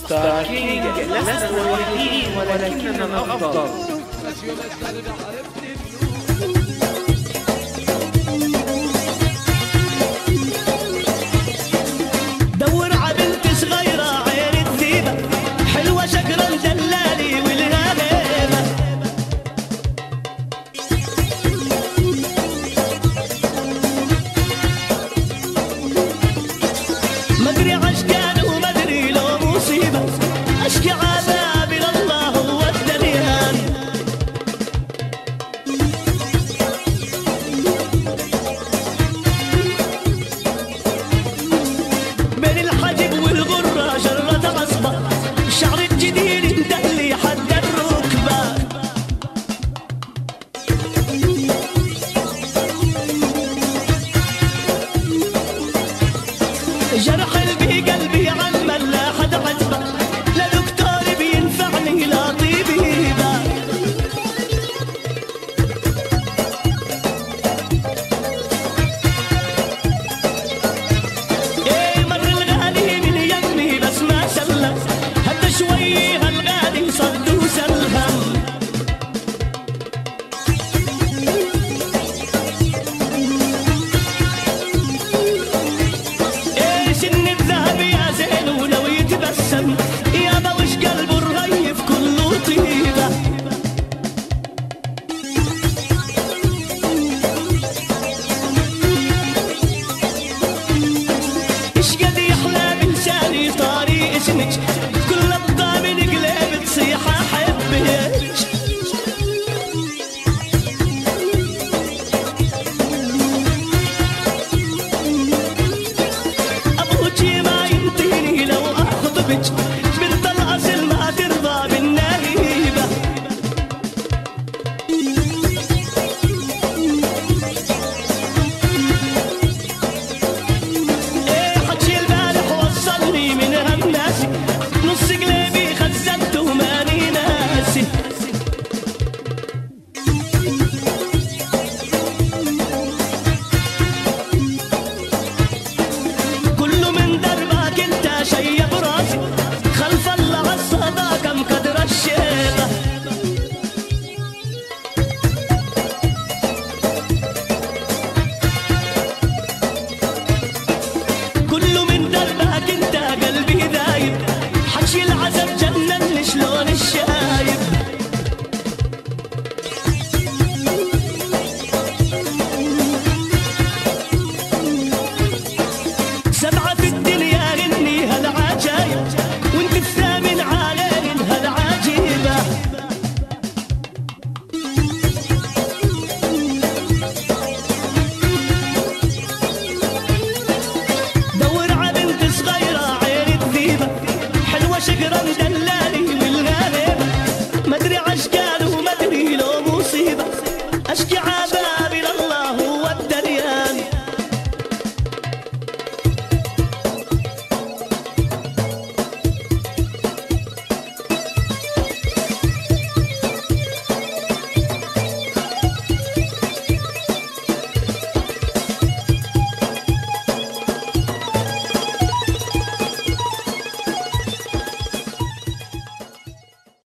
ستار كينج لسنا الوحيدين ولكننا الأفضل. دور ع بنت صغيرة عين الذيبة حلوة شكرا دلالي ولها هيبة. مدري عشقان ومدري لو مصيبة أشكي عذابي لله هو الدنيان. بين الحجب والغرة جرة عصبة الشعر الجديد اندهلي حد الركبة. جرح قلبي عمل لا حد عتبة لا دكتور بينفعني لا طبيبة. ايه مر الغالي من يمي بس ما سلم هدى شوي هالغالي صد وسلهم. ايه سن الذهب يا زين ولو يتبسم يابا وش قلبه الريف كله طيبة. ايش قد يحلى بلساني طاري اسمك كل الضامن قلب تصيح احبك. ابوكي ما ينطيني لو اخطبك